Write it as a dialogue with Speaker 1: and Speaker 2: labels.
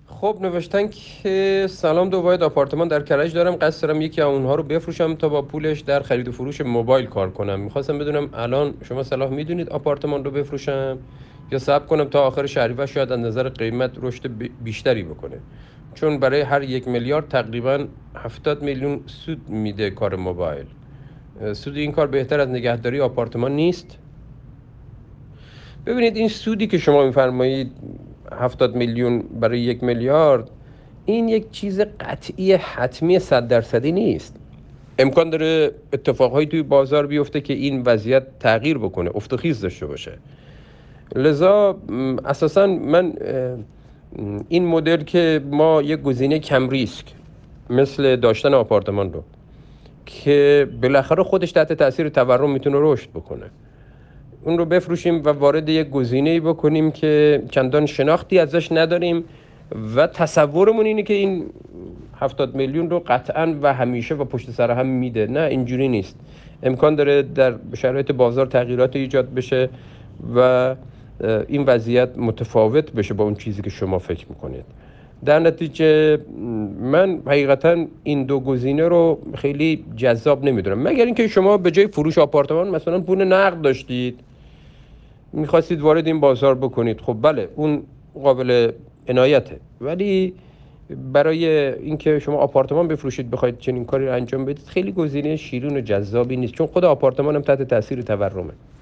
Speaker 1: خب نوشتن که سلام، دو واحد آپارتمان در کرج دارم، قصد دارم یکی از اونها رو بفروشم تا با پولش در خرید و فروش موبایل کار کنم. میخواستم بدونم الان شما صلاح میدونید آپارتمان رو بفروشم یا صبر کنم تا آخر شهریور، شاید از نظر قیمت رشد بیشتری بکنه، چون برای هر 1 میلیارد تقریبا 70 میلیون سود میده کار موبایل. سود این کار بهتر از نگهداری آپارتمان نیست؟ ببینید، این سودی که شما میفرمایید 70 میلیون برای 1 میلیارد، این یک چیز قطعی حتمی 100% نیست. امکان داره اتفاقهایی توی بازار بیفته که این وضعیت تغییر بکنه، افت و خیز داشته باشه. لذا اساسا من این مدل که ما یک گزینه کم ریسک مثل داشتن آپارتمان رو که بالاخره خودش تحت تاثیر تورم میتونه رشد بکنه، اون رو بفروشیم و وارد یک گزینه‌ای بکنیم که چندان شناختی ازش نداریم و تصورمون اینه که این 70 میلیون رو قطعاً و همیشه و پشت سر هم میده. نه، اینجوری نیست. امکان داره در شرایط بازار تغییرات ایجاد بشه و این وضعیت متفاوت بشه با اون چیزی که شما فکر میکنید. در نتیجه من حقیقتا این دو گزینه رو خیلی جذاب نمیدونم، مگر اینکه شما به جای فروش آپارتمان مثلا پول نقد داشتید میخواستید وارد این بازار بکنید، خب بله اون قابل عنایته، ولی برای اینکه شما آپارتمان بفروشید بخواید چنین کاری رو انجام بدید خیلی گزینه شیرین و جذابی نیست، چون خود آپارتمان هم تحت تاثیر تورمه.